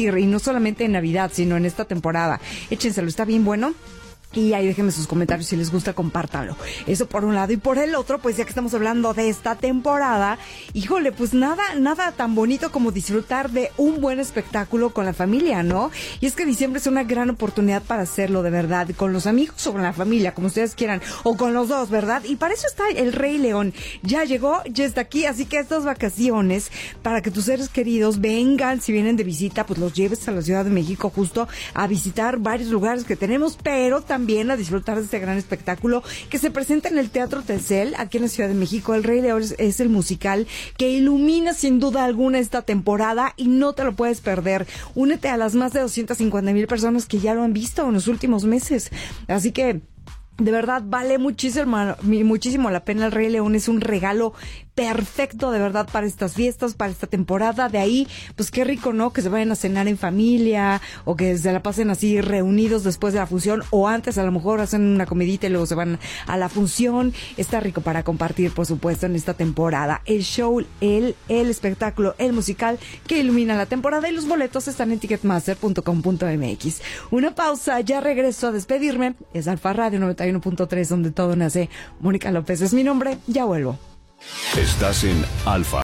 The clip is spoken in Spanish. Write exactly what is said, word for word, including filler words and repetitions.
compartir, y no solamente en Navidad, sino en esta temporada. Échenselo, está bien bueno. Y ahí déjenme sus comentarios, si les gusta, compártanlo. Eso por un lado. Y por el otro, pues ya que estamos hablando de esta temporada, híjole, pues nada, nada tan bonito como disfrutar de un buen espectáculo con la familia, ¿no? Y es que diciembre es una gran oportunidad para hacerlo de verdad, con los amigos o con la familia, como ustedes quieran, o con los dos, ¿verdad? Y para eso está el Rey León. Ya llegó, ya está aquí, así que estas vacaciones, para que tus seres queridos vengan, si vienen de visita, pues los lleves a la Ciudad de México justo a visitar varios lugares que tenemos, pero también También a disfrutar de este gran espectáculo que se presenta en el Teatro Telcel, aquí en la Ciudad de México. El Rey León es, es el musical que ilumina sin duda alguna esta temporada y no te lo puedes perder. Únete a las más de doscientas cincuenta mil personas que ya lo han visto en los últimos meses. Así que de verdad vale muchísimo, muchísimo la pena. El Rey León es un regalo perfecto de verdad para estas fiestas, para esta temporada. De ahí, pues qué rico, ¿no? Que se vayan a cenar en familia o que se la pasen así reunidos después de la función, o antes a lo mejor hacen una comidita y luego se van a la función. Está rico para compartir, por supuesto, en esta temporada. El show, el, el espectáculo, el musical que ilumina la temporada, y los boletos están en ticketmaster punto com punto m x. Una pausa, ya regreso a despedirme. Es Alfa Radio noventa y uno punto tres, donde todo nace. Mónica López es mi nombre, ya vuelvo. Estás en Alfa.